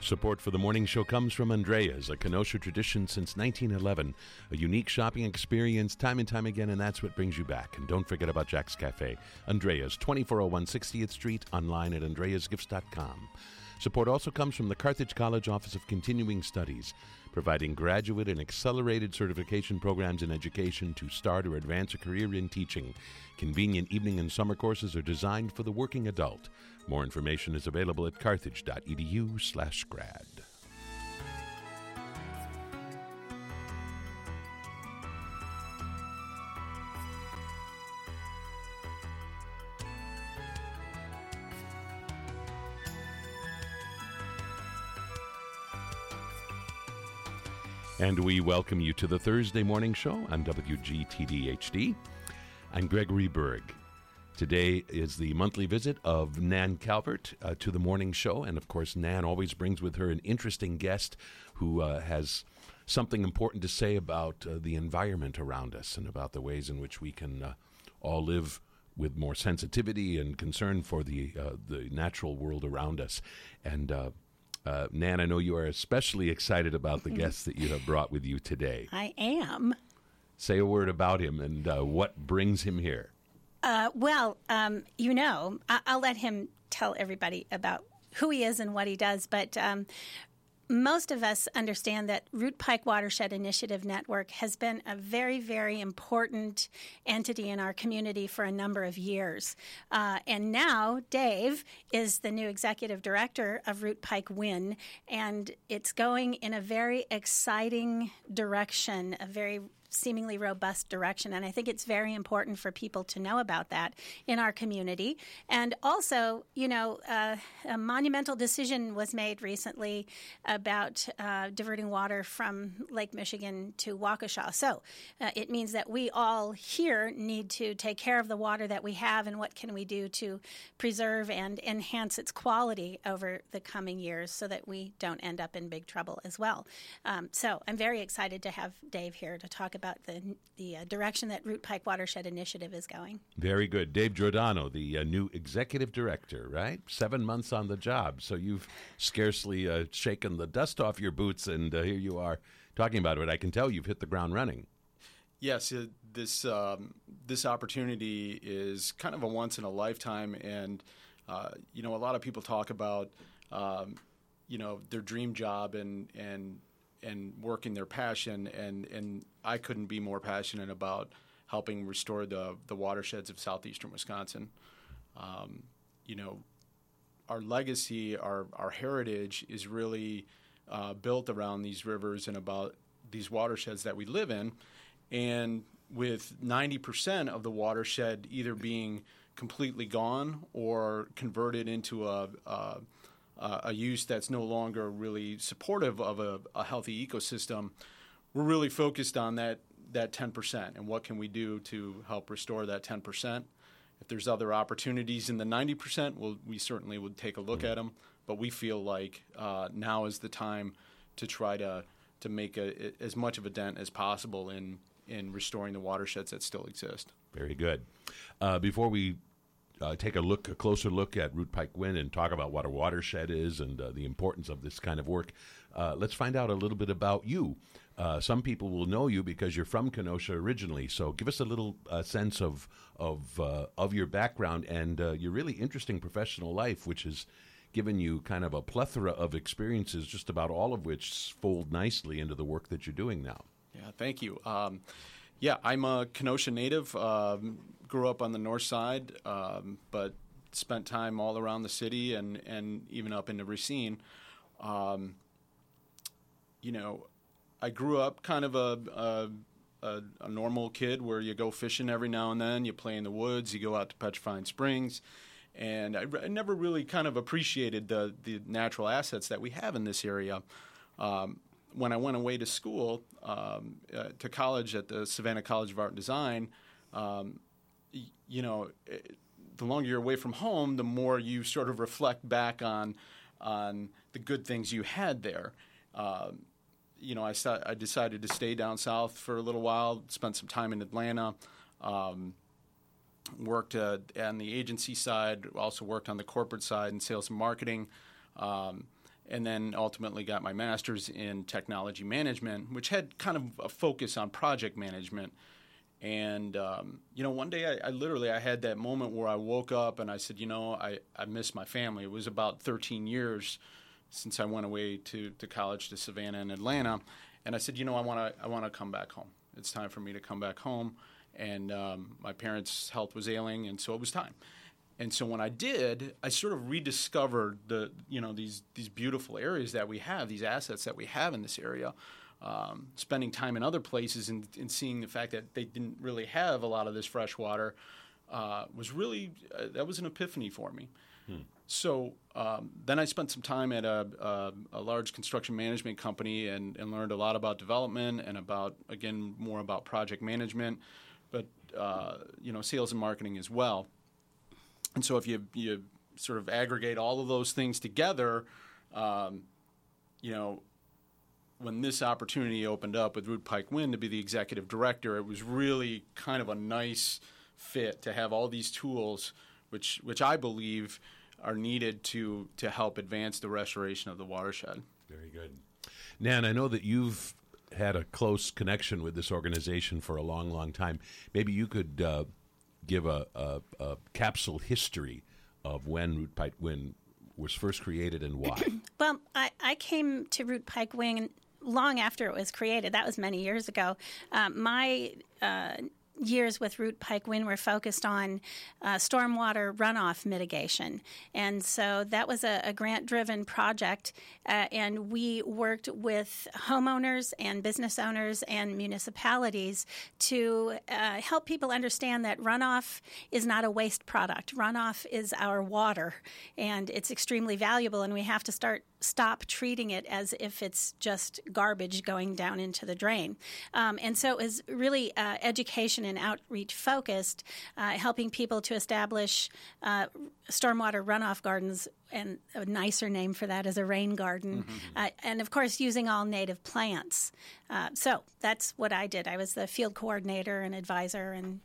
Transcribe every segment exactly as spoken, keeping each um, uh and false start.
Support for the morning show comes from Andrea's, a Kenosha tradition since nineteen eleven. A unique shopping experience time and time again, and that's what brings you back. And don't forget about Jack's Cafe. Andrea's, twenty-four oh one sixtieth Street, online at andreas gifts dot com. Support also comes from the Carthage College Office of Continuing Studies, providing graduate and accelerated certification programs in education to start or advance a career in teaching. Convenient evening and summer courses are designed for the working adult. More information is available at carthage.edu slash grad. And we welcome you to the Thursday morning show on W G T D H D. I'm Gregory Berg. Today is the monthly visit of Nan Calvert uh, to the morning show. And, of course, Nan always brings with her an interesting guest who uh, has something important to say about uh, the environment around us and about the ways in which we can uh, all live with more sensitivity and concern for the uh, the natural world around us. And uh, uh, Nan, I know you are especially excited about the guest that you have brought with you today. I am. Say a word about him and uh, what brings him here. Uh, well, um, you know, I- I'll let him tell everybody about who he is and what he does, but um, most of us understand that Root Pike Watershed Initiative Network has been a very, very important entity in our community for a number of years. Uh, and now Dave is the new executive director of Root Pike WIN, and it's going in a very exciting direction, a very seemingly robust direction. And I think it's very important for people to know about that in our community. And also, you know, uh, a monumental decision was made recently about uh, diverting water from Lake Michigan to Waukesha. So uh, it means that we all here need to take care of the water that we have and what can we do to preserve and enhance its quality over the coming years so that we don't end up in big trouble as well. Um, so I'm very excited to have Dave here to talk about about the the uh, direction that Root Pike Watershed Initiative is going. Very good. Dave Giordano, the uh, new executive director, right? Seven months on the job. So you've scarcely uh, shaken the dust off your boots, and uh, here you are talking about it. I can tell you've hit the ground running. Yes, uh, this um, this opportunity is kind of a once in a lifetime, and uh, you know, a lot of people talk about um, you know, their dream job and and and working their passion, and, and I couldn't be more passionate about helping restore the the watersheds of southeastern Wisconsin. Um, you know, our legacy, our our heritage is really uh, built around these rivers and about these watersheds that we live in. And with ninety percent of the watershed either being completely gone or converted into a, a, a use that's no longer really supportive of a, a healthy ecosystem, we're really focused on that, that ten percent and what can we do to help restore that ten percent. If there's other opportunities in the ninety percent, we'll, we certainly would take a look mm-hmm. at them. But we feel like uh, now is the time to try to to make a, as much of a dent as possible in in restoring the watersheds that still exist. Very good. Uh, before we uh, take a look, a closer look at Root Pike WIN and talk about what a watershed is and uh, the importance of this kind of work, uh, let's find out a little bit about you. Uh, some people will know you because you're from Kenosha originally. So give us a little uh, sense of of uh, of your background and uh, your really interesting professional life, which has given you kind of a plethora of experiences, just about all of which fold nicely into the work that you're doing now. Yeah, thank you. Um, yeah, I'm a Kenosha native. Um, grew up on the north side, um, but spent time all around the city and, and even up into Racine. Um, you know, I grew up kind of a, a, a, a normal kid where you go fishing every now and then, you play in the woods, you go out to Petrifying Springs. And I, I never really kind of appreciated the, the natural assets that we have in this area. Um, when I went away to school, um, uh, to college at the Savannah College of Art and Design, um, y- you know, it, the longer you're away from home, the more you sort of reflect back on on the good things you had there. Um, you know, I, st- I decided to stay down south for a little while, spent some time in Atlanta, um, worked uh, on the agency side, also worked on the corporate side in sales and marketing. Um, and then ultimately got my master's in technology management, which had kind of a focus on project management. And, um, you know, one day I, I literally, I had that moment where I woke up and I said, you know, I, I miss my family. It was about thirteen years since I went away to, to college to Savannah and Atlanta. And I said, you know, I want to I want to come back home. It's time for me to come back home. And um, my parents' health was ailing, and so it was time. And so when I did, I sort of rediscovered the, you know, these these beautiful areas that we have, these assets that we have in this area. Um, spending time in other places and, and seeing the fact that they didn't really have a lot of this fresh water uh, was really, uh, that was an epiphany for me. Hmm. So um, then I spent some time at a, a, a large construction management company and, and learned a lot about development and about, again, more about project management, but, uh, you know, sales and marketing as well. And so if you, you sort of aggregate all of those things together, um, you know, when this opportunity opened up with Root Pike Wind to be the executive director, it was really kind of a nice fit to have all these tools, which which I believe are needed to to help advance the restoration of the watershed. Very good. Nan, I know that you've had a close connection with this organization for a long, long time. Maybe you could uh, give a, a, a capsule history of when Root Pike Wind was first created and why. Well, I, I came to Root Pike Wind long after it was created. That was many years ago. Um, my uh, years with Root Pike Wind were focused on uh, stormwater runoff mitigation. And so that was a, a grant-driven project, uh, and we worked with homeowners and business owners and municipalities to uh, help people understand that runoff is not a waste product. Runoff is our water, and it's extremely valuable, and we have to start stop treating it as if it's just garbage going down into the drain. Um, and so it was really uh, education and outreach focused, uh, helping people to establish uh, stormwater runoff gardens, and a nicer name for that is a rain garden, mm-hmm. uh, and of course using all native plants. Uh, so that's what I did. I was the field coordinator and advisor and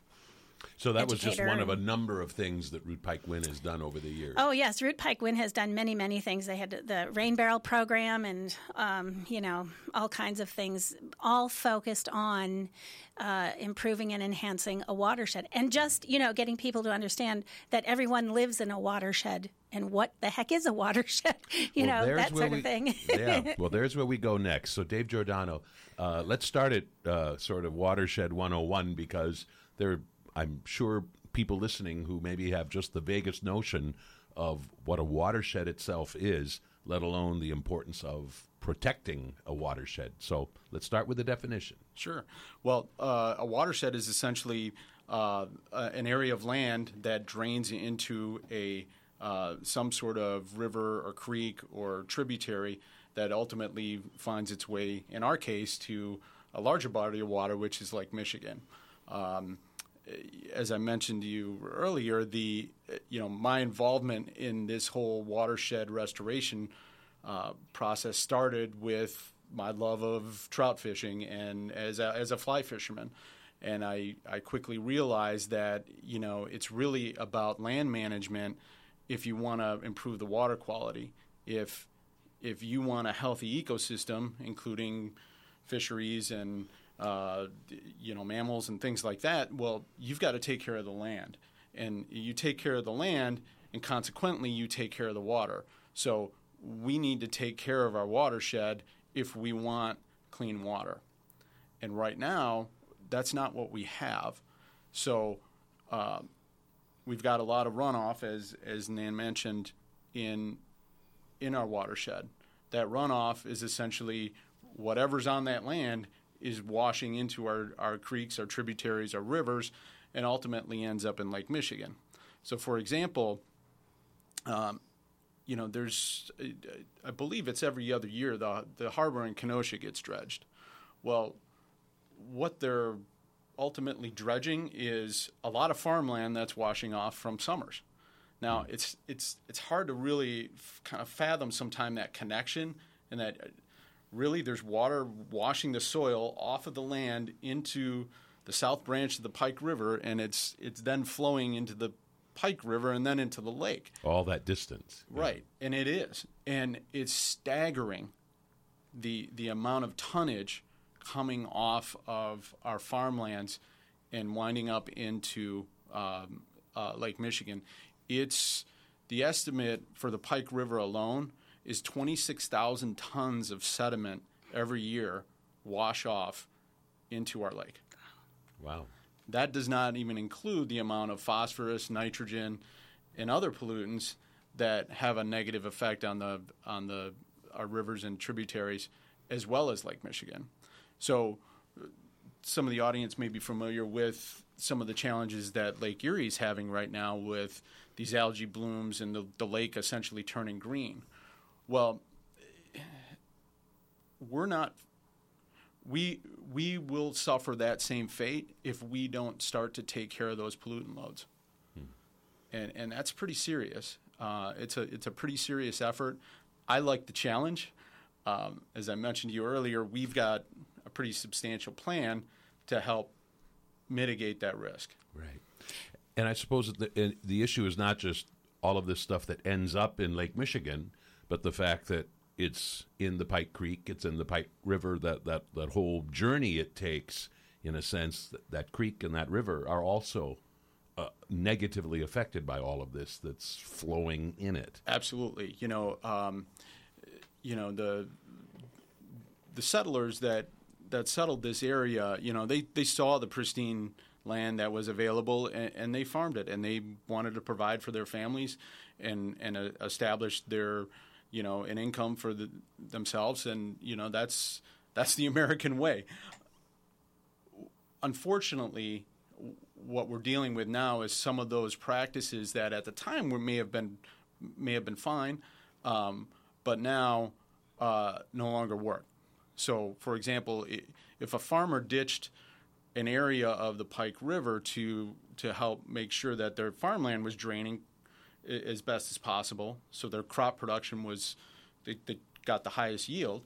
So that was just one and, of a number of things that Root Pike Wind has done over the years. Oh, yes. Root Pike Wind has done many, many things. They had the rain barrel program and, um, you know, all kinds of things, all focused on uh, improving and enhancing a watershed. And just, you know, getting people to understand that everyone lives in a watershed and what the heck is a watershed, you well, know, that sort we, of thing. Yeah. Well, there's where we go next. So, Dave Giordano, uh, let's start at uh, sort of Watershed one oh one, because there I'm sure people listening who maybe have just the vaguest notion of what a watershed itself is, let alone the importance of protecting a watershed. So let's start with the definition. Sure. Well, uh, a watershed is essentially uh, uh, an area of land that drains into a uh, some sort of river or creek or tributary that ultimately finds its way, in our case, to a larger body of water, which is Lake Michigan. Um, As I mentioned to you earlier, the you know my involvement in this whole watershed restoration uh, process started with my love of trout fishing and as a, as a fly fisherman, and I, I quickly realized that you know it's really about land management if you want to improve the water quality. If if you want a healthy ecosystem, including fisheries and Uh, you know, mammals and things like that, well, you've got to take care of the land. And you take care of the land, and consequently, you take care of the water. So we need to take care of our watershed if we want clean water. And right now, that's not what we have. So uh, we've got a lot of runoff, as, as Nan mentioned, in in our watershed. That runoff is essentially whatever's on that land is washing into our, our creeks, our tributaries, our rivers, and ultimately ends up in Lake Michigan. So, for example, um, you know, there's, I believe it's every other year, the, the harbor in Kenosha gets dredged. Well, what they're ultimately dredging is a lot of farmland that's washing off from Summers. Now, it's it's it's hard to really f- kind of fathom sometime that connection, and that really there's water washing the soil off of the land into the south branch of the Pike River, and it's it's then flowing into the Pike River and then into the lake. All that distance. Right, yeah. And it is. And it's staggering, the the amount of tonnage coming off of our farmlands and winding up into um, uh, Lake Michigan. It's the estimate for the Pike River alone is twenty-six thousand tons of sediment every year wash off into our lake. Wow. That does not even include the amount of phosphorus, nitrogen, and other pollutants that have a negative effect on the on the our rivers and tributaries, as well as Lake Michigan. So, some of the audience may be familiar with some of the challenges that Lake Erie is having right now with these algae blooms and the, the lake essentially turning green. Well, we're not. We we will suffer that same fate if we don't start to take care of those pollutant loads, hmm. and and that's pretty serious. Uh, it's a it's a pretty serious effort. I like the challenge. Um, as I mentioned to you earlier, we've got a pretty substantial plan to help mitigate that risk. Right, and I suppose that the the issue is not just all of this stuff that ends up in Lake Michigan, but the fact that it's in the Pike Creek, it's in the Pike River, that, that, that whole journey it takes, in a sense, that, that creek and that river are also uh, negatively affected by all of this that's flowing in it. Absolutely. You know, um, you know the the settlers that, that settled this area, you know, they, they saw the pristine land that was available, and, and they farmed it, and they wanted to provide for their families and, and uh, establish their you know, an income for the, themselves, and, you know, that's that's the American way. Unfortunately, what we're dealing with now is some of those practices that at the time were, may have been may have been fine, um, but now uh, no longer work. So, for example, if a farmer ditched an area of the Pike River to to help make sure that their farmland was draining as best as possible, so their crop production was, they, they got the highest yield,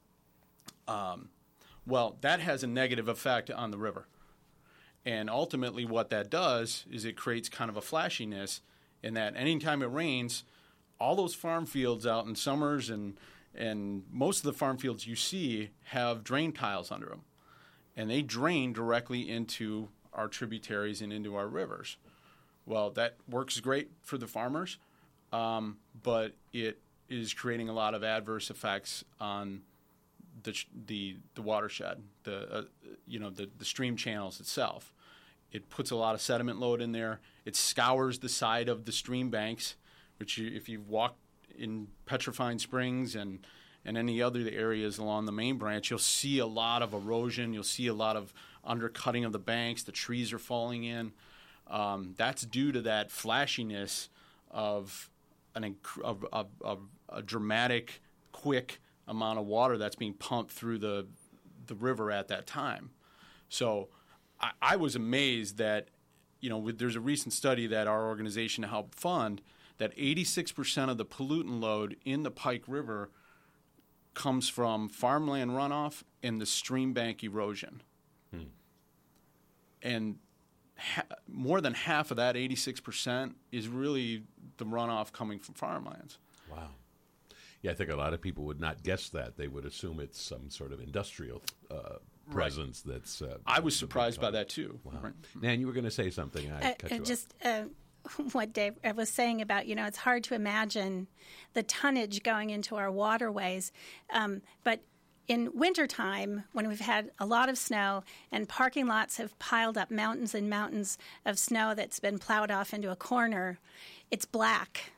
um, well, that has a negative effect on the river. And ultimately what that does is it creates kind of a flashiness in that anytime it rains, all those farm fields out in summers and, and most of the farm fields you see have drain tiles under them. And they drain directly into our tributaries and into our rivers. Well, that works great for the farmers, um, but it is creating a lot of adverse effects on the the, the watershed, the uh, you know the, the stream channels itself. It puts a lot of sediment load in there. It scours the side of the stream banks, which you, if you've walked in Petrifying Springs and and any other areas along the main branch, you'll see a lot of erosion. You'll see a lot of undercutting of the banks. The trees are falling in. Um, that's due to that flashiness of an of, of, of a dramatic, quick amount of water that's being pumped through the the river at that time. So I, I was amazed that, you know, with, there's a recent study that our organization helped fund that eighty-six percent of the pollutant load in the Pike River comes from farmland runoff and the stream bank erosion. Hmm. And Ha- more than half of that, eighty-six percent, is really the runoff coming from farmlands. Wow. Yeah, I think a lot of people would not guess that. They would assume it's some sort of industrial uh, presence right. that's... Uh, I was surprised by that, too. Wow. Right. Nan, you were going to say something. I uh, cut you just uh, what Dave was saying about, you know, it's hard to imagine the tonnage going into our waterways, um, but... in wintertime, when we've had a lot of snow and parking lots have piled up mountains and mountains of snow that's been plowed off into a corner, it's black.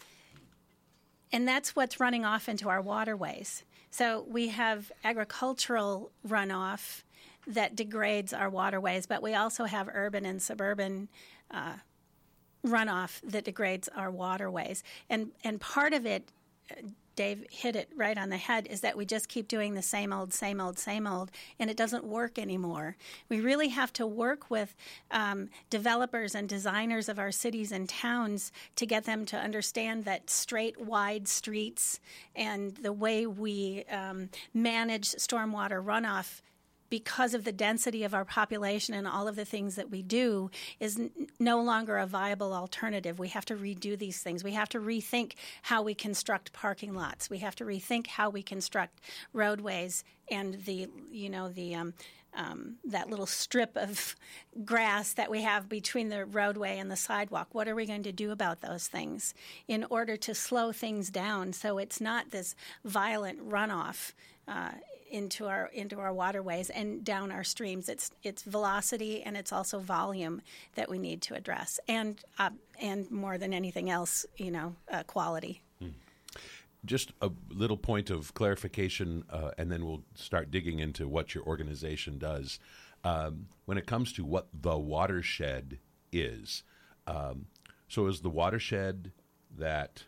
And that's what's running off into our waterways. So we have agricultural runoff that degrades our waterways, but we also have urban and suburban uh, runoff that degrades our waterways. And, and part of it... Dave hit it right on the head, is that we just keep doing the same old, same old, same old, and it doesn't work anymore. We really have to work with um, developers and designers of our cities and towns to get them to understand that straight, wide streets and the way we um, manage stormwater runoff because of the density of our population and all of the things that we do, is n- no longer a viable alternative. We have to redo these things. We have to rethink how we construct parking lots. We have to rethink how we construct roadways and the, you know, the um, um, that little strip of grass that we have between the roadway and the sidewalk. What are we going to do about those things in order to slow things down so it's not this violent runoff uh, into our into our waterways and down our streams? It's it's velocity and it's also volume that we need to address, and uh, and more than anything else, you know, uh, quality. Hmm. Just a little point of clarification, uh, and then we'll start digging into what your organization does. Um, when it comes to what the watershed is, um, so is the watershed that,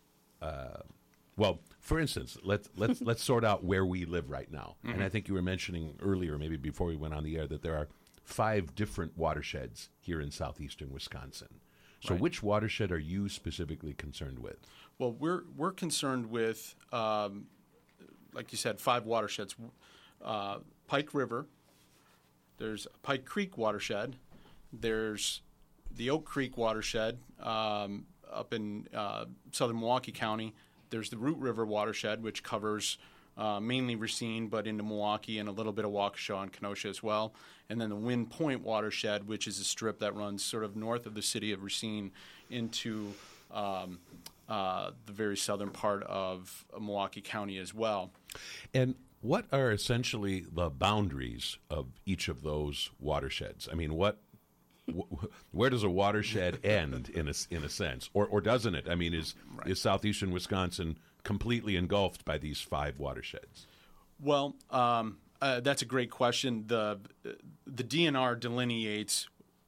uh, well, for instance, let's let's let's sort out where we live right now. Mm-hmm. And I think you were mentioning earlier, maybe before we went on the air, that there are five different watersheds here in southeastern Wisconsin. So right. Which watershed are you specifically concerned with? Well, we're we're concerned with, um, like you said, five watersheds. Uh, Pike River, there's Pike Creek watershed, there's the Oak Creek watershed um, up in uh, southern Milwaukee County. There's the Root River watershed, which covers uh, mainly Racine, but into Milwaukee and a little bit of Waukesha and Kenosha as well. And then the Wind Point watershed, which is a strip that runs sort of north of the city of Racine into um, uh, the very southern part of Milwaukee County as well. And what are essentially the boundaries of each of those watersheds? I mean, what, wh- where does a watershed end in a, in a sense, or or doesn't it? I mean, is right. is southeastern Wisconsin completely engulfed by these five watersheds? Well, um, uh, that's a great question. The the D N R delineates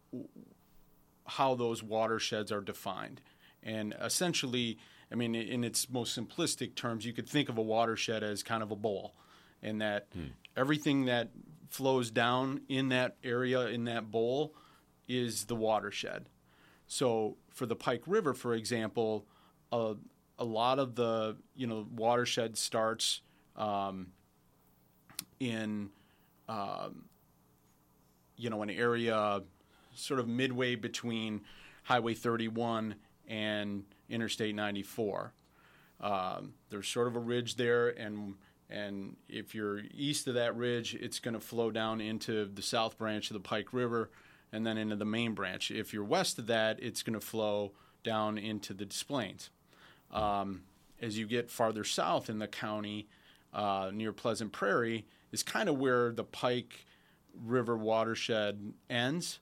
how those watersheds are defined, and essentially, I mean, in its most simplistic terms, you could think of a watershed as kind of a bowl. And that hmm. everything that flows down in that area, in that bowl, is the watershed. So for the Pike River, for example, uh, a lot of the you know watershed starts um, in um, you know an area sort of midway between Highway thirty-one and Interstate ninety-four. Um, there's sort of a ridge there, and And if you're east of that ridge, it's going to flow down into the south branch of the Pike River and then into the main branch. If you're west of that, it's going to flow down into the Des Plaines. Um, as you get farther south in the county, uh, near Pleasant Prairie, is kind of where the Pike River watershed ends,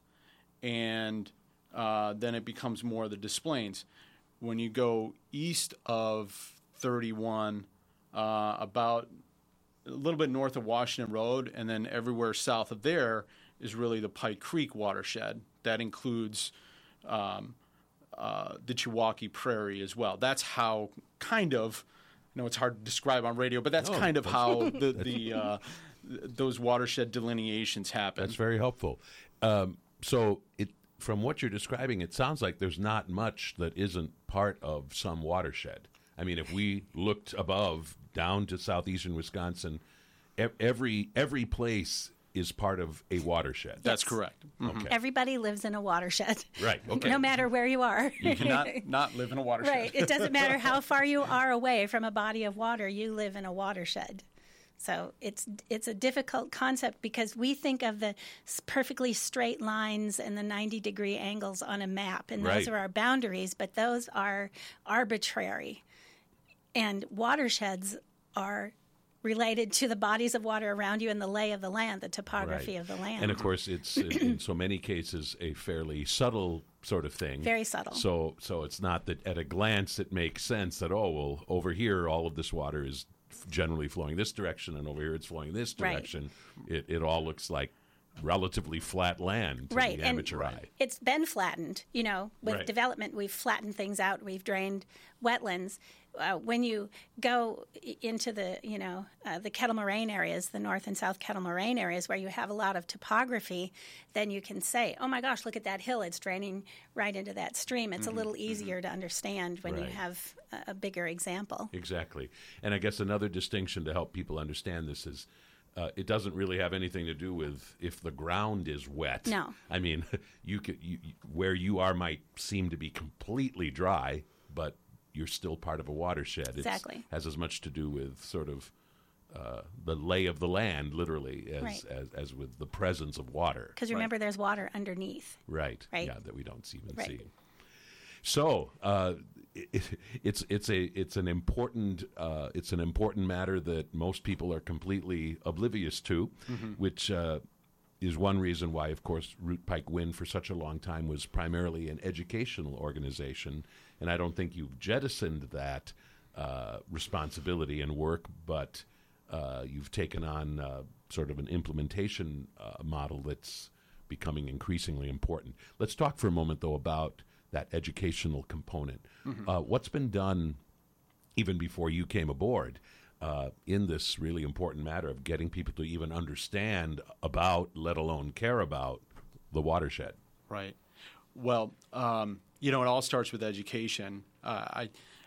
and uh, then it becomes more of the Des Plaines. When you go east of thirty-one, Uh, about a little bit north of Washington Road, and then everywhere south of there is really the Pike Creek watershed. That includes um, uh, the Chewauquee Prairie as well. That's how kind of, I know it's hard to describe on radio, but that's oh, kind of that's, how the, the uh, those watershed delineations happen. That's very helpful. Um, so it, from what you're describing, it sounds like there's not much that isn't part of some watershed. I mean, if we looked above, down to southeastern Wisconsin, every every place is part of a watershed. That's correct. Mm-hmm. Okay. Everybody lives in a watershed. Right. Okay. No matter where you are. You cannot not live in a watershed. Right. It doesn't matter how far you are away from a body of water, you live in a watershed. So it's it's a difficult concept because we think of the perfectly straight lines and the ninety degree angles on a map, and those right. are our boundaries, but those are arbitrary. And watersheds are related to the bodies of water around you and the lay of the land, the topography right. of the land. And, of course, it's, in so many cases, a fairly subtle sort of thing. Very subtle. So so it's not that at a glance it makes sense that, oh, well, over here all of this water is generally flowing this direction, and over here it's flowing this direction. Right. It, it all looks like relatively flat land to right. the amateur and eye. It's been flattened. You know, with right. development, we've flattened things out. We've drained wetlands. Uh, when you go into the, you know, uh, the Kettle Moraine areas, the North and South Kettle Moraine areas where you have a lot of topography, then you can say, oh my gosh, look at that hill. It's draining right into that stream. It's mm-hmm. a little easier mm-hmm. to understand when right. you have a, a bigger example. Exactly. And I guess another distinction to help people understand this is uh, it doesn't really have anything to do with if the ground is wet. No. I mean, you could you, where you are might seem to be completely dry, but you're still part of a watershed. Exactly. It has as much to do with sort of uh, the lay of the land, literally, as Right. as, as with the presence of water. Because remember, there's water underneath. Right. Right. Yeah, that we don't even Right. see. So uh, it, it's it's a it's an important uh, it's an important matter that most people are completely oblivious to, mm-hmm. which uh, is one reason why, of course, Root Pike Wind for such a long time was primarily an educational organization, and I don't think you've jettisoned that uh, responsibility and work, but uh, you've taken on uh, sort of an implementation uh, model that's becoming increasingly important. Let's talk for a moment, though, about that educational component. Mm-hmm. Uh, what's been done even before you came aboard uh, in this really important matter of getting people to even understand about, let alone care about, the watershed? Right. Well, um, you know, it all starts with education. Uh, I,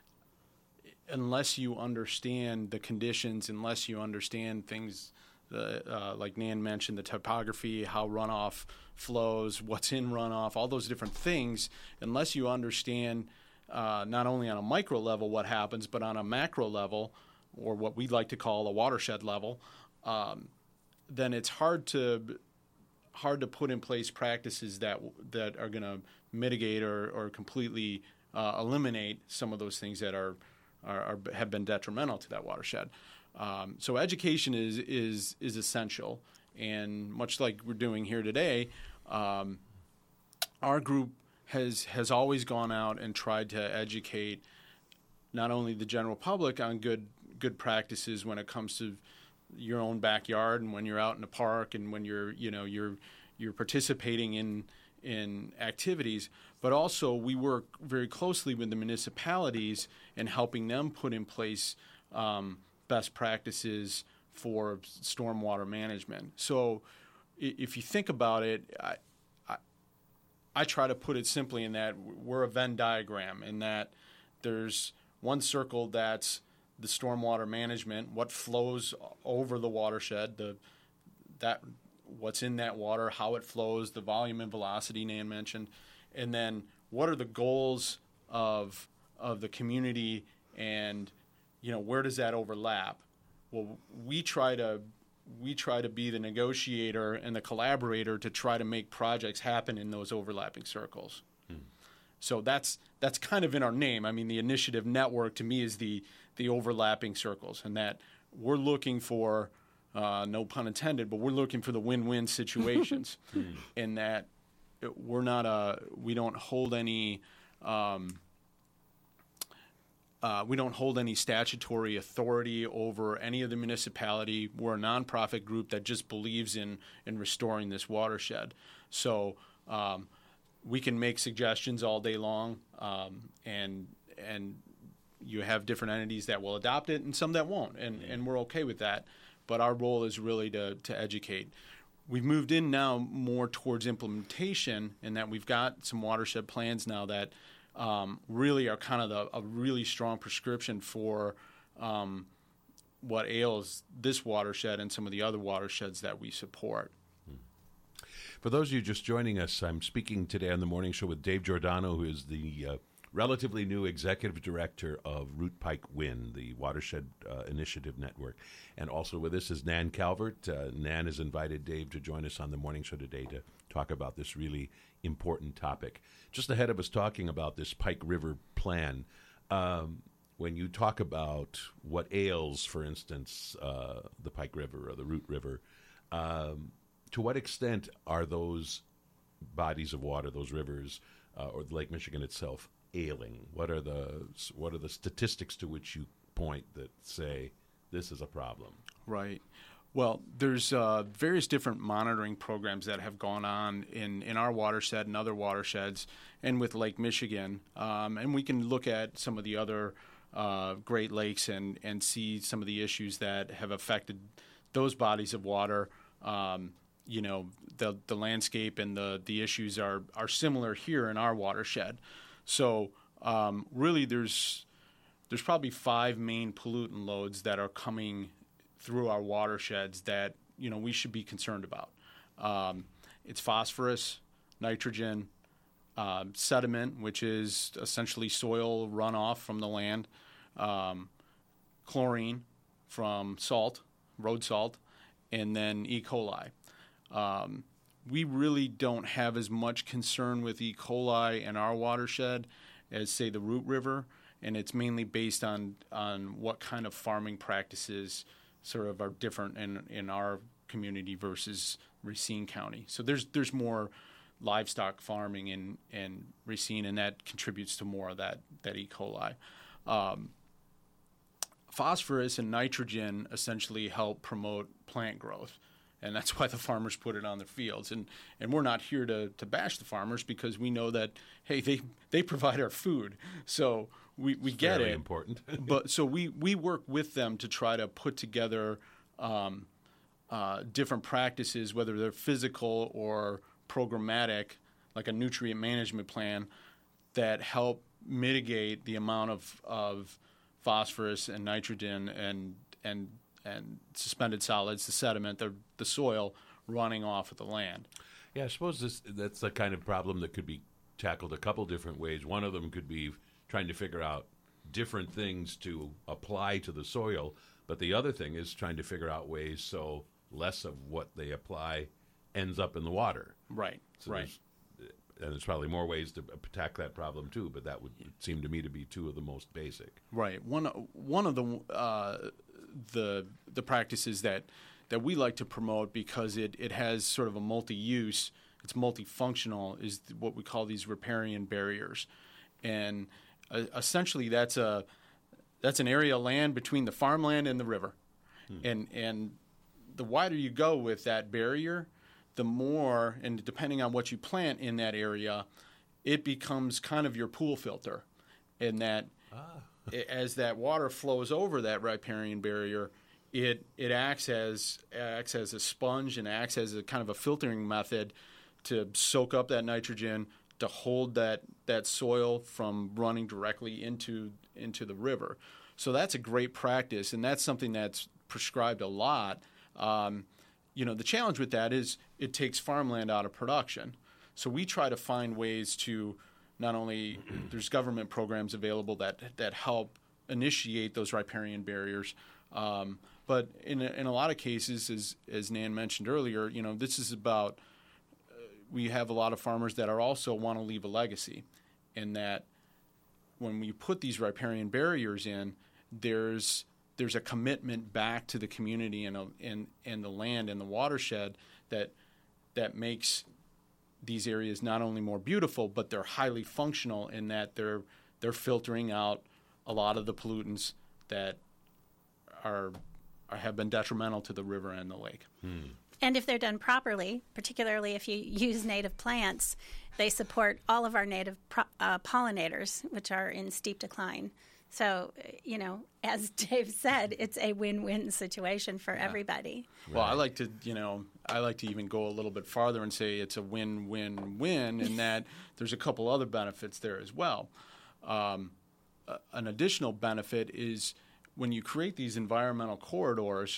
unless you understand the conditions, unless you understand things The, uh, like Nan mentioned, the topography, how runoff flows, what's in runoff, all those different things, unless you understand uh, not only on a micro level what happens, but on a macro level, or what we like to call a watershed level, um, then it's hard to hard to put in place practices that that are going to mitigate or, or completely uh, eliminate some of those things that are, are, are have been detrimental to that watershed. Um, so education is is is essential, and much like we're doing here today, um, our group has has always gone out and tried to educate not only the general public on good good practices when it comes to your own backyard and when you're out in the park and when you're you know you're you're participating in in activities, but also we work very closely with the municipalities in helping them put in place Um, best practices for stormwater management. So if you think about it, I, I, I try to put it simply in that we're a Venn diagram, in that there's one circle that's the stormwater management, what flows over the watershed, the that what's in that water, how it flows, the volume and velocity Nan mentioned, and then what are the goals of of the community, and you know, where does that overlap? Well, we try to we try to be the negotiator and the collaborator to try to make projects happen in those overlapping circles. Hmm. So that's that's kind of in our name. I mean, the initiative network to me is the the overlapping circles, and that we're looking for, uh, no pun intended, but we're looking for the win-win situations, hmm. in that we're not a we don't hold any. Um, Uh, we don't hold any statutory authority over any of the municipality. We're a nonprofit group that just believes in in restoring this watershed. So um, we can make suggestions all day long, um, and and you have different entities that will adopt it and some that won't, and, and we're okay with that. But our role is really to to educate. We've moved in now more towards implementation, in that we've got some watershed plans now that Um, really are kind of the, a really strong prescription for um, what ails this watershed and some of the other watersheds that we support. For those of you just joining us, I'm speaking today on the morning show with Dave Giordano, who is the uh, relatively new executive director of Root Pike Wind, the Watershed uh, Initiative Network. And also with us is Nan Calvert. Uh, Nan has invited Dave to join us on the morning show today to talk about this really important topic. Just ahead of us talking about this Pike River plan, um, when you talk about what ails, for instance, uh, the Pike River or the Root River, um, to what extent are those bodies of water, those rivers, uh, or Lake Michigan itself, ailing? What are the what are the statistics to which you point that say this is a problem? Right. Well, there's uh, various different monitoring programs that have gone on in, in our watershed and other watersheds, and with Lake Michigan. Um, and we can look at some of the other uh, Great Lakes and, and see some of the issues that have affected those bodies of water. Um, you know, the the landscape and the, the issues are, are similar here in our watershed. So um, really there's there's probably five main pollutant loads that are coming through our watersheds that, you know, we should be concerned about. Um, it's phosphorus, nitrogen, uh, sediment, which is essentially soil runoff from the land, um, chlorine from salt, road salt, and then E. coli. Um, we really don't have as much concern with E. coli in our watershed as, say, the Root River, and it's mainly based on, on what kind of farming practices sort of are different in, in our community versus Racine County. So there's there's more livestock farming in, in Racine, and that contributes to more of that, that E. coli. Um, phosphorus and nitrogen essentially help promote plant growth, and that's why the farmers put it on their fields. And and we're not here to, to bash the farmers, because we know that, hey, they, they provide our food. So we, we get Fairly it. important. But so we, we work with them to try to put together um, uh, different practices, whether they're physical or programmatic, like a nutrient management plan, that help mitigate the amount of, of phosphorus and nitrogen and and and suspended solids, the sediment, the the soil running off of the land. Yeah, I suppose this, that's the kind of problem that could be tackled a couple different ways. One of them could be trying to figure out different things to apply to the soil, but the other thing is trying to figure out ways so less of what they apply ends up in the water. Right, so right. There's, and there's probably more ways to attack that problem too, but that would seem to me to be two of the most basic. Right. One one of the uh, the the practices that that we like to promote, because it, it has sort of a multi-use, it's multifunctional, is what we call these riparian barriers, and uh, essentially that's a that's an area of land between the farmland and the river, hmm. and and the wider you go with that barrier, the more, and depending on what you plant in that area, it becomes kind of your pool filter, in that ah. as that water flows over that riparian barrier, it it acts as acts as a sponge and acts as a kind of a filtering method to soak up that nitrogen, to hold that, that soil from running directly into into the river. So that's a great practice, and that's something that's prescribed a lot. Um, you know, the challenge with that is it takes farmland out of production. So we try to find ways to not only there's government programs available that that help initiate those riparian barriers, um, but in a, in a lot of cases, as as Nan mentioned earlier, you know, this is about uh, we have a lot of farmers that are also want to leave a legacy, in that when we put these riparian barriers in, there's there's a commitment back to the community and and and the land and the watershed that that makes these areas not only more beautiful, but they're highly functional in that they're they're filtering out a lot of the pollutants that are, are have been detrimental to the river and the lake. Hmm. And if they're done properly, particularly if you use native plants, they support all of our native pro- uh, pollinators, which are in steep decline. So, you know, as Dave said, it's a win-win situation for yeah. everybody. Well, I like to, you know, I like to even go a little bit farther and say it's a win-win-win in that there's a couple other benefits there as well. Um, uh, an additional benefit is when you create these environmental corridors,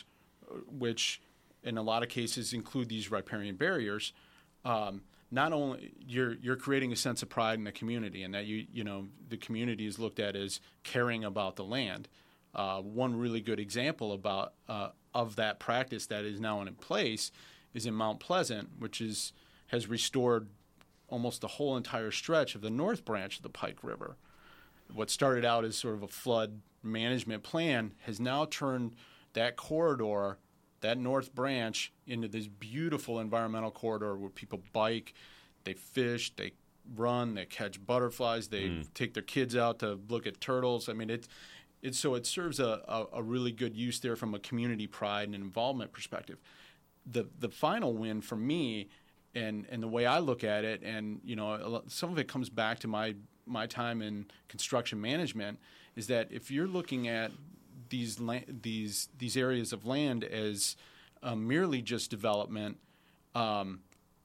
which in a lot of cases include these riparian barriers, um, not only you're you're creating a sense of pride in the community, and that you you know the community is looked at as caring about the land. Uh, one really good example about uh, of that practice that is now in place is in Mount Pleasant, which is has restored almost the whole entire stretch of the north branch of the Pike River. What started out as sort of a flood management plan has now turned that corridor, that north branch, into this beautiful environmental corridor where people bike, they fish, they run, they catch butterflies, they mm. take their kids out to look at turtles. I mean, it, it so it serves a, a, a really good use there from a community pride and involvement perspective. The the final win for me, and and the way I look at it, and you know, some of it comes back to my my time in construction management, is that if you're looking at these la- these these areas of land as uh, merely just development, um,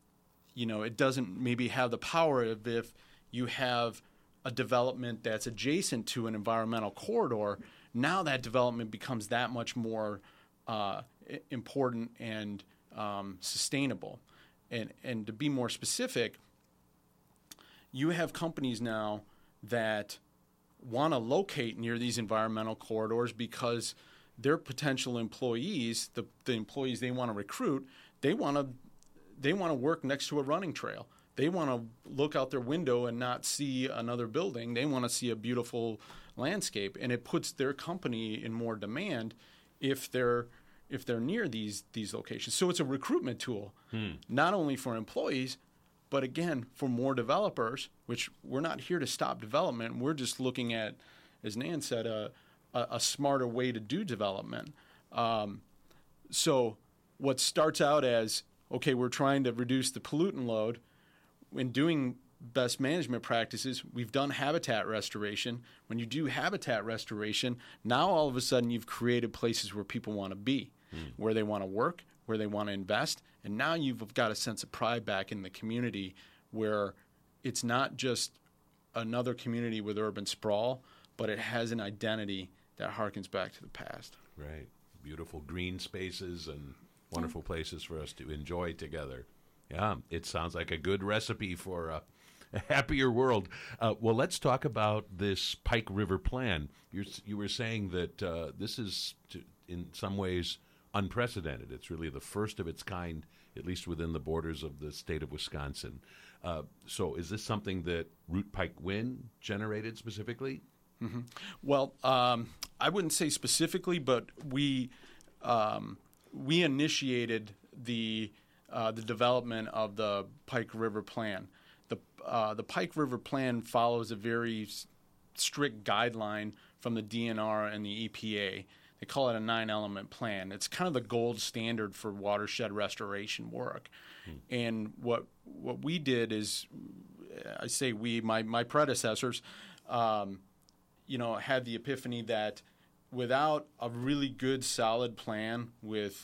you know, it doesn't maybe have the power of if you have a development that's adjacent to an environmental corridor. Now that development becomes that much more uh, important and um, sustainable. And and to be more specific, you have companies now that want to locate near these environmental corridors because their potential employees, the, the employees they want to recruit, they want to they want to work next to a running trail. They want to look out their window and not see another building. They want to see a beautiful landscape, and it puts their company in more demand if they're if they're near these these locations. So it's a recruitment tool, hmm. not only for employees, but again for more developers. Which we're not here to stop development. We're just looking at, as Nan said, a a, a smarter way to do development. Um, so what starts out as, okay, we're trying to reduce the pollutant load. In doing best management practices, we've done habitat restoration. When you do habitat restoration, now all of a sudden you've created places where people want to be, mm. where they want to work, where they want to invest, and now you've got a sense of pride back in the community where it's not just another community with urban sprawl, but it has an identity that harkens back to the past. Right. Beautiful green spaces and wonderful places for us to enjoy together. Yeah, it sounds like a good recipe for a, a happier world. Uh, well, let's talk about this Pike River plan. You're, you were saying that uh, this is, to, in some ways, unprecedented. It's really the first of its kind, at least within the borders of the state of Wisconsin. Uh, so is this something that Root Pike Wind generated specifically? Mm-hmm. Well, um, I wouldn't say specifically, but we um, we initiated the Uh, the development of the Pike River Plan. The uh, the Pike River Plan follows a very s- strict guideline from the D N R and the E P A. They call it a nine-element plan. It's kind of the gold standard for watershed restoration work. Hmm. And what what we did is, I say we, my my predecessors, um, you know, had the epiphany that without a really good, solid plan with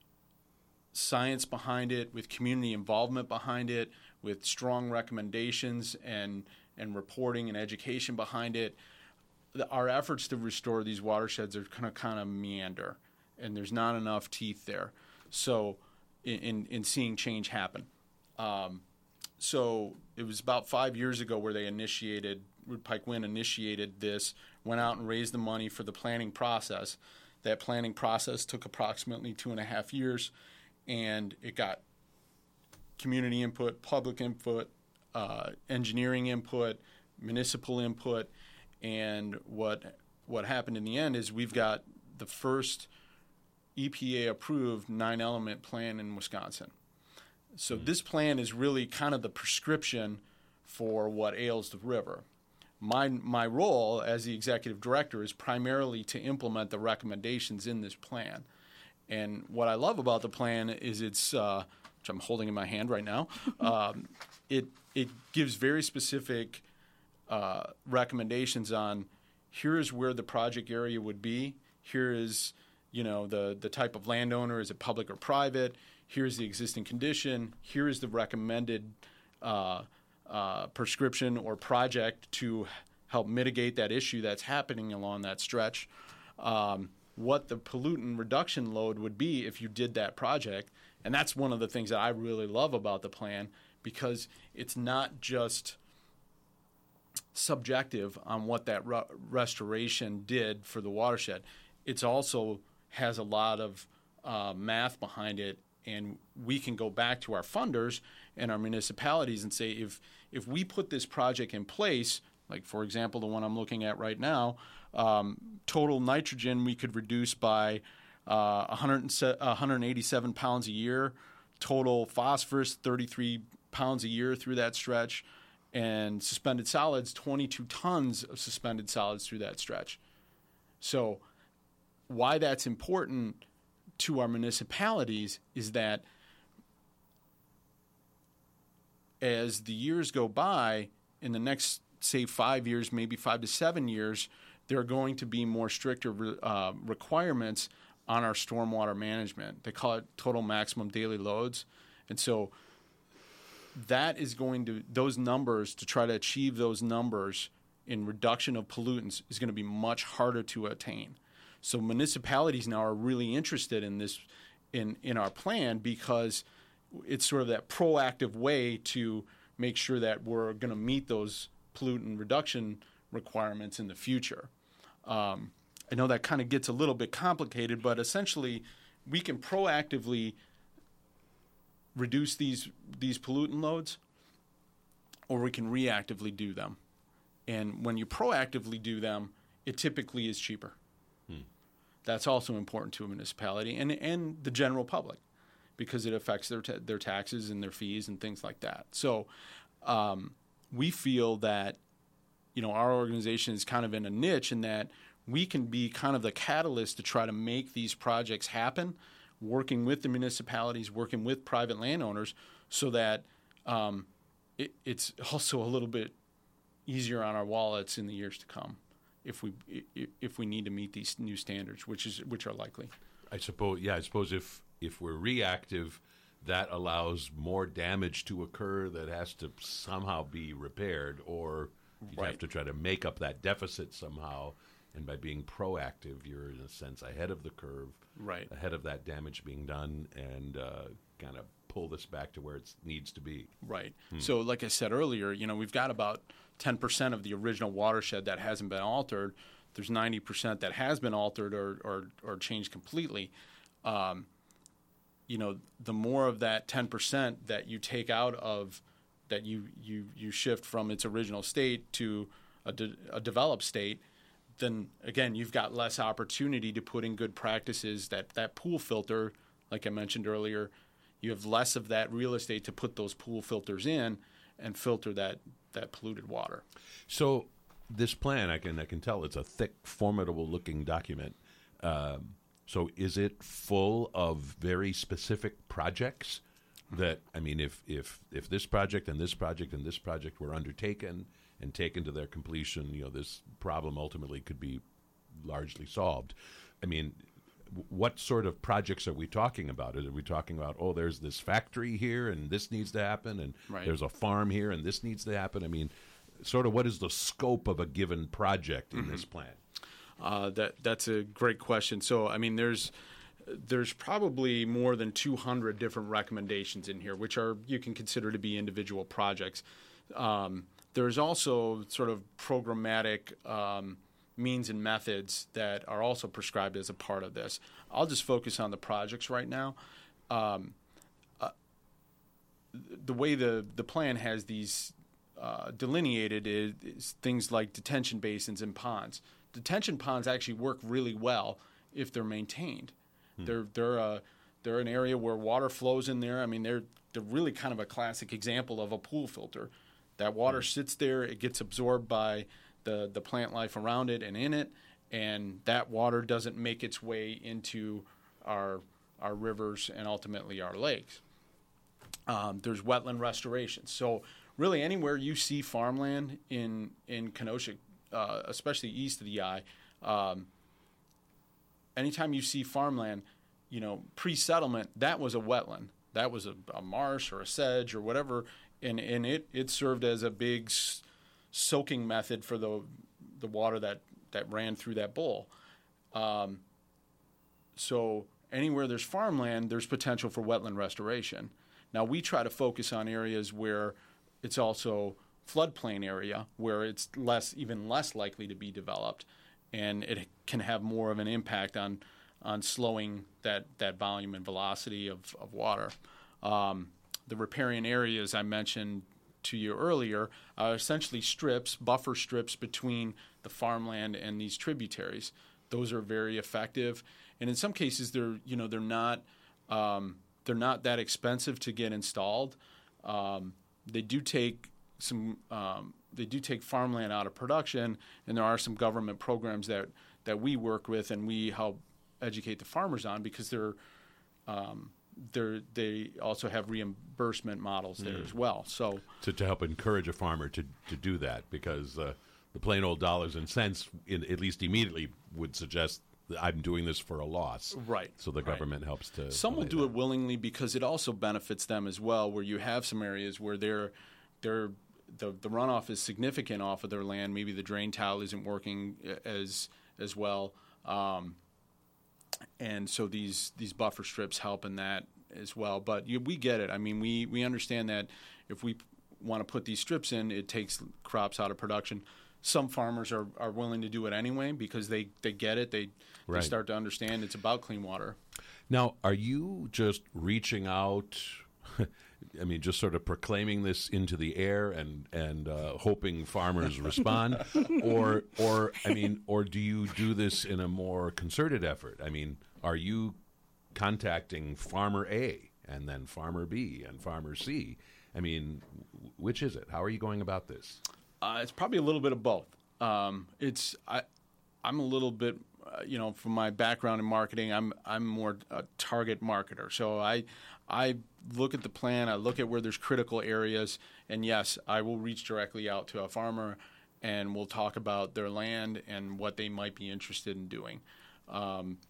science behind it, with community involvement behind it, with strong recommendations and and reporting and education behind it, the, our efforts to restore these watersheds are kind of kind of meander, and there's not enough teeth there. So, in in, in seeing change happen, um, so it was about five years ago where they initiated Root Pike Wind initiated this, went out and raised the money for the planning process. That planning process took approximately two and a half years. And it got community input, public input, uh, engineering input, municipal input, and what what happened in the end is we've got the first E P A-approved nine-element plan in Wisconsin. So mm-hmm. this plan is really kind of the prescription for what ails the river. My my role as the executive director is primarily to implement the recommendations in this plan. And what I love about the plan is it's, uh, which I'm holding in my hand right now, um, it it gives very specific uh, recommendations on here is where the project area would be. Here is, you know, the the type of landowner, is it public or private? Here's the existing condition. Here is the recommended uh, uh, prescription or project to help mitigate that issue that's happening along that stretch. Um, what the pollutant reduction load would be if you did that project. And that's one of the things that I really love about the plan, because it's not just subjective on what that re- restoration did for the watershed. It's also has a lot of uh, math behind it, and we can go back to our funders and our municipalities and say, if if we put this project in place, like, for example, the one I'm looking at right now, um, total nitrogen we could reduce by uh, one hundred, one hundred eighty-seven pounds a year, total phosphorus thirty-three pounds a year through that stretch, and suspended solids, twenty-two tons of suspended solids through that stretch. So why that's important to our municipalities is that as the years go by, in the next, say, five years, maybe five to seven years, there are going to be more stricter uh, requirements on our stormwater management. They call it total maximum daily loads. And so that is going to, those numbers, to try to achieve those numbers in reduction of pollutants is going to be much harder to attain. So municipalities now are really interested in this, in, in our plan, because it's sort of that proactive way to make sure that we're going to meet those pollutant reduction requirements in the future. Um, I know that kind of gets a little bit complicated, but essentially we can proactively reduce these these pollutant loads, or we can reactively do them. And when you proactively do them, it typically is cheaper. Hmm. That's also important to a municipality and, and the general public, because it affects their ta- their taxes and their fees and things like that. So um, we feel that, you know, our organization is kind of in a niche in that we can be kind of the catalyst to try to make these projects happen, working with the municipalities, working with private landowners, so that um, it, it's also a little bit easier on our wallets in the years to come, if we if we need to meet these new standards, which is which are likely. I suppose, yeah, I suppose if if we're reactive, that allows more damage to occur that has to somehow be repaired, or you Right. have to try to make up that deficit somehow. And by being proactive, you're in a sense ahead of the curve, Right. ahead of that damage being done, and uh, kind of pull this back to where it needs to be. Right. So like I said earlier, you know, we've got about ten percent of the original watershed that hasn't been altered. There's ninety percent that has been altered or, or, or changed completely. Um, you know, the more of that ten percent that you take out of, that you, you, you shift from its original state to a, de- a developed state, then again, you've got less opportunity to put in good practices. That, that pool filter, like I mentioned earlier, you have less of that real estate to put those pool filters in and filter that, that polluted water. So this plan, I can I can tell it's a thick, formidable-looking document. Um, so is it full of very specific projects that, I mean, if, if, if this project and this project and this project were undertaken and taken to their completion, you know, this problem ultimately could be largely solved. I mean, w- what sort of projects are we talking about? Are we talking about, oh, there's this factory here and this needs to happen, and Right. there's a farm here and this needs to happen? I mean, sort of what is the scope of a given project in mm-hmm. this plan? Uh, that that's a great question. So, I mean, there's there's probably more than two hundred different recommendations in here, which are you can consider to be individual projects. Um, There's also sort of programmatic um, means and methods that are also prescribed as a part of this. I'll just focus on the projects right now. Um, uh, the way the, the plan has these uh, delineated is, is things like detention basins and ponds. Detention ponds actually work really well if they're maintained. Hmm. They're they're a, they're an area where water flows in there. I mean, they're they're really kind of a classic example of a pool filter. That water sits there, it gets absorbed by the, the plant life around it and in it, and that water doesn't make its way into our our rivers and ultimately our lakes. Um, there's wetland restoration. So really anywhere you see farmland in, in Kenosha, uh, especially east of the I, um, anytime you see farmland, you know, pre-settlement, that was a wetland. That was a, a marsh or a sedge or whatever. And and it, it served as a big s- soaking method for the the water that, that ran through that bowl. Um, so anywhere there's farmland, there's potential for wetland restoration. Now we try to focus on areas where it's also floodplain area, where it's less even less likely to be developed, and it can have more of an impact on on slowing that, that volume and velocity of, of water. Um, The riparian areas I mentioned to you earlier are essentially strips, buffer strips between the farmland and these tributaries. Those are very effective, and in some cases they're you know they're not um, they're not that expensive to get installed. Um, they do take some um, they do take farmland out of production, and there are some government programs that that we work with and we help educate the farmers on, because they're um, They're, they also have reimbursement models there mm. as well. So to, to help encourage a farmer to, to do that, because uh, the plain old dollars and cents, in, at least immediately, would suggest that I'm doing this for a loss. Right. So the government right. helps to. Some will do that. it willingly because it also benefits them as well, where you have some areas where they're, they're, the, the runoff is significant off of their land. Maybe the drain tile isn't working as as well. Um, and so these these buffer strips help in that as well. But you, we get it. I mean, we we understand that if we want to put these strips in, it takes crops out of production. Some farmers are, are willing to do it anyway because they, they get it. They, Right. they start to understand it's about clean water. Now, are you just reaching out, I mean, just sort of proclaiming this into the air and, and uh, hoping farmers respond? or, or I mean, or do you do this in a more concerted effort? I mean, are you contacting Farmer A and then Farmer B and Farmer C? I mean, which is it? How are you going about this? Uh, it's probably a little bit of both. Um, it's I, I'm a little bit, uh, you know, from my background in marketing, I'm I'm more a target marketer. So I I look at the plan, I look at where there's critical areas, and yes, I will reach directly out to a farmer, and we'll talk about their land and what they might be interested in doing. Um,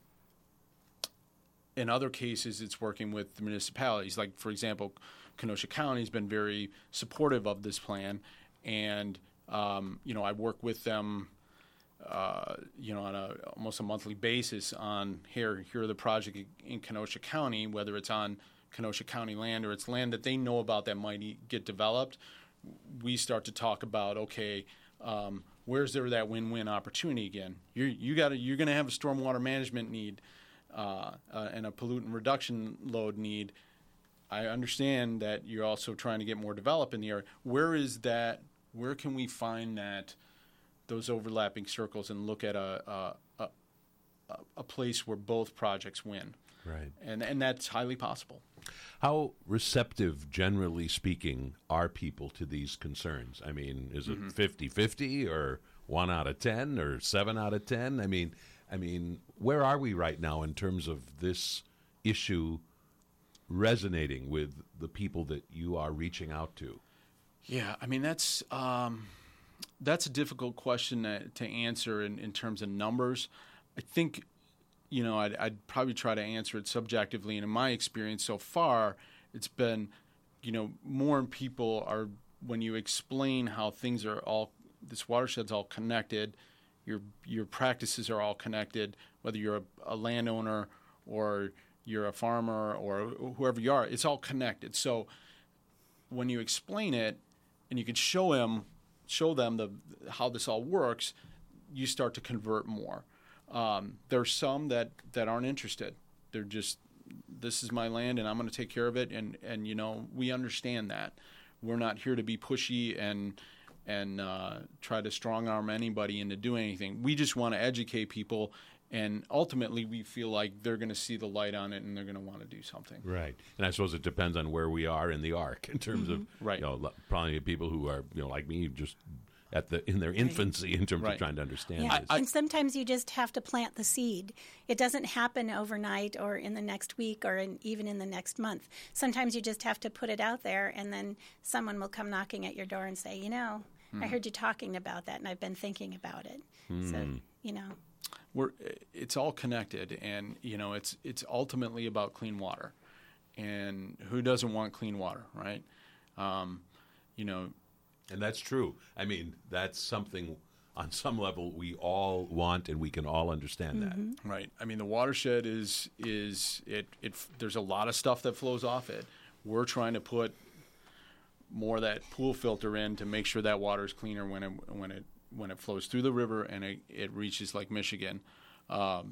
in other cases, it's working with the municipalities. Like, for example, Kenosha County has been very supportive of this plan. And, um, you know, I work with them, uh, you know, on a almost a monthly basis on here, here are the project in Kenosha County, whether it's on Kenosha County land or it's land that they know about that might get developed. We start to talk about, okay, um, where's there that win-win opportunity again? You're, you got you're going to have a stormwater management need uh, uh, and a pollutant reduction load need. I understand that you're also trying to get more developed in the area. Where is that? Where can we find that those overlapping circles and look at a a, a, a place where both projects win? Right. And and that's highly possible. How receptive, generally speaking, are people to these concerns? I mean, is it fifty-fifty or one out of ten or seven out of ten? I mean, I mean, where are we right now in terms of this issue resonating with the people that you are reaching out to? Yeah, I mean, that's um, that's a difficult question to, to answer in, in terms of numbers. I think, you know, I'd, I'd probably try to answer it subjectively. And in my experience so far, it's been, you know, more people are, when you explain how things are all, this watershed's all connected, your your practices are all connected, whether you're a, a landowner or you're a farmer or whoever you are, it's all connected. So when you explain it and you can show them, show them the how this all works, you start to convert more. Um, there's some that, that aren't interested. They're just, this is my land and I'm going to take care of it. And, and, you know, we understand that. We're not here to be pushy and and uh, try to strong-arm anybody into doing anything. We just want to educate people, and ultimately we feel like they're going to see the light on it and they're going to want to do something. Right. And I suppose it depends on where we are in the arc in terms of, Right. you know, probably people who are, you know, like me, just at the in their infancy in terms Right. of trying to understand Yeah, this. and sometimes you just have to plant the seed. It doesn't happen overnight or in the next week or in, even in the next month. Sometimes you just have to put it out there, and then someone will come knocking at your door and say, you know, I heard you talking about that, and I've been thinking about it. So, you know. We're, it's all connected, and, you know, it's it's ultimately about clean water. And who doesn't want clean water, right? Um, you know, And that's true. I mean, that's something on some level we all want, and we can all understand that. right. I mean, the watershed is is it it. There's a lot of stuff that flows off it. We're trying to put more of that pool filter in to make sure that water is cleaner when it when it when it flows through the river and it, it reaches Lake Michigan. Um,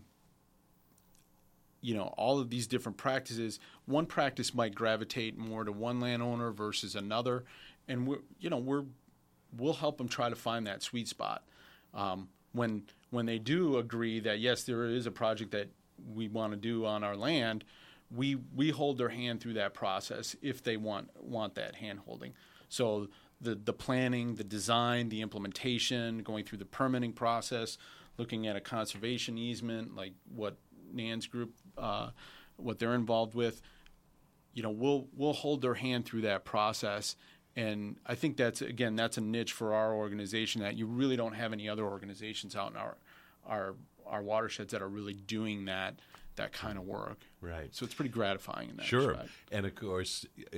you know, all of these different practices. One practice might gravitate more to one landowner versus another, and we're you know we're we'll help them try to find that sweet spot. Um, when when they do agree that yes, there is a project that we want to do on our land, we we hold their hand through that process if they want want that hand holding. So the the planning, the design, the implementation, going through the permitting process, looking at a conservation easement like what Nan's group uh, what they're involved with, you know, we'll we'll hold their hand through that process. And I think that's, again, that's a niche for our organization that you really don't have any other organizations out in our our our watersheds that are really doing that that kind of work. Right. So it's pretty gratifying in that Sure. respect. And of course, it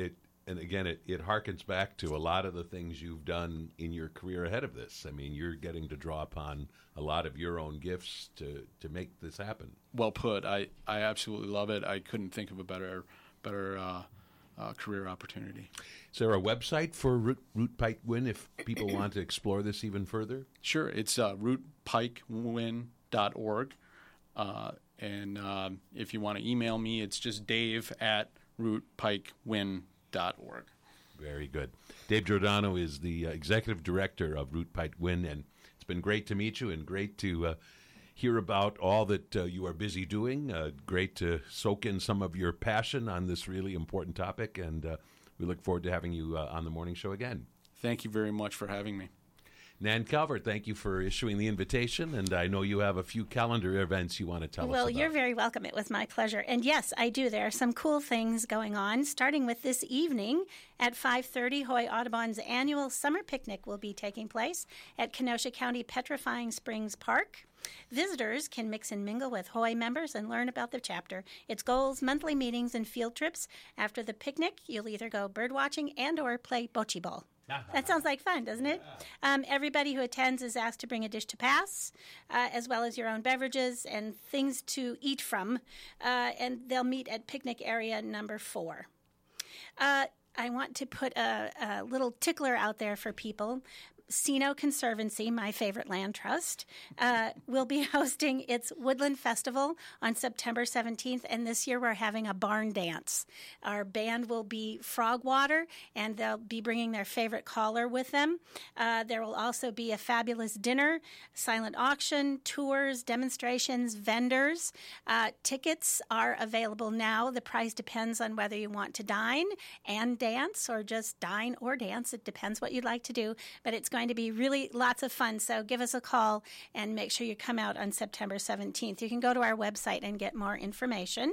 and again, it, it harkens back to a lot of the things you've done in your career ahead of this. I mean, you're getting to draw upon a lot of your own gifts to, to make this happen. Well put. I, I absolutely love it. I couldn't think of a better better uh, uh, career opportunity. Is there a website for Root, Root Pike Win if people want to explore this even further? Sure. It's uh, root pike win dot org. Uh, and um, if you want to email me, it's just dave at root pike win dot org. Very good. Dave Giordano is the uh, executive director of Root Pike Win, and it's been great to meet you and great to uh, hear about all that uh, you are busy doing. Uh, great to soak in some of your passion on this really important topic, and uh, we look forward to having you uh, on the morning show again. Thank you very much for having me. Nan Calvert, thank you for issuing the invitation, and I know you have a few calendar events you want to tell well, us about. Well, you're very welcome. It was my pleasure. And yes, I do. There are some cool things going on, starting with this evening at five thirty. Hoy Audubon's annual summer picnic will be taking place at Kenosha County Petrifying Springs Park. Visitors can mix and mingle with Hoy members and learn about the chapter, its goals, monthly meetings, and field trips. After the picnic, you'll either go bird watching and or play bocce ball. That sounds like fun, doesn't it? Um, everybody who attends is asked to bring a dish to pass, uh, as well as your own beverages and things to eat from, uh, and they'll meet at picnic area number four. Uh, I want to put a, a little tickler out there for people. Sino Conservancy, my favorite land trust, uh, will be hosting its Woodland Festival on September seventeenth, and this year we're having a barn dance. Our band will be Frogwater, and they'll be bringing their favorite caller with them. Uh, there will also be a fabulous dinner, silent auction, tours, demonstrations, vendors. Uh, tickets are available now. The price depends on whether you want to dine and dance, or just dine or dance. It depends what you'd like to do, but it's going to be really lots of fun, so give us a call and make sure you come out on September seventeenth. You can go to our website and get more information.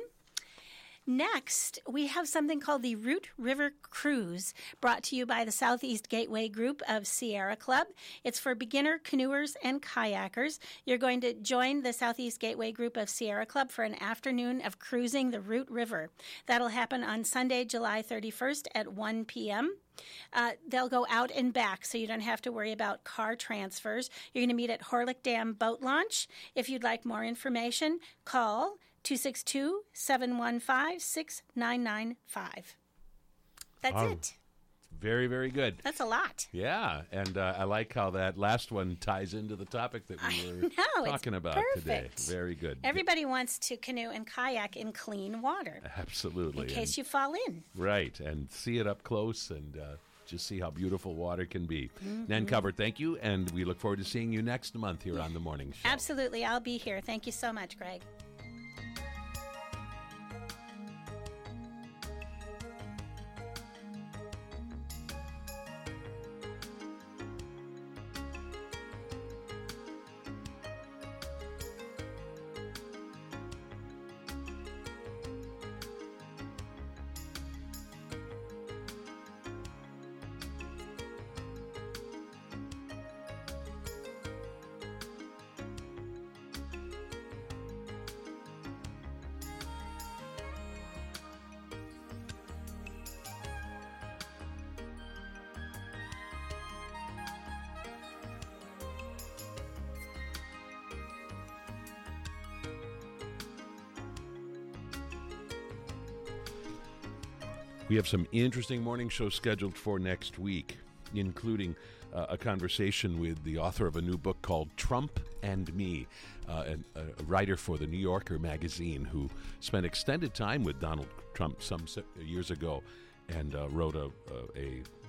Next, we have something called the Root River Cruise, brought to you by the Southeast Gateway Group of Sierra Club. It's for beginner canoers and kayakers. You're going to join the Southeast Gateway Group of Sierra Club for an afternoon of cruising the Root River. That'll happen on Sunday, July thirty-first at one p.m. Uh, they'll go out and back, so you don't have to worry about car transfers. You're going to meet at Horlick Dam Boat Launch. If you'd like more information, call two six two, seven one five, six nine nine five. That's Oh, it. Very, very good. That's a lot. Yeah, and uh, I like how that last one ties into the topic that we were know, it's talking about today. perfect. Very good. Everybody wants to canoe and kayak in clean water, Absolutely. in case And- you fall in. Right, and see it up close and uh, just see how beautiful water can be. Mm-hmm. Nan Calvert, thank you, and we look forward to seeing you next month here on The Morning Show. Absolutely. I'll be here. Thank you so much, Greg. We have some interesting morning shows scheduled for next week, including uh, a conversation with the author of a new book called Trump and Me, uh, and a writer for the New Yorker magazine who spent extended time with Donald Trump some se- years ago and uh, wrote a, a, a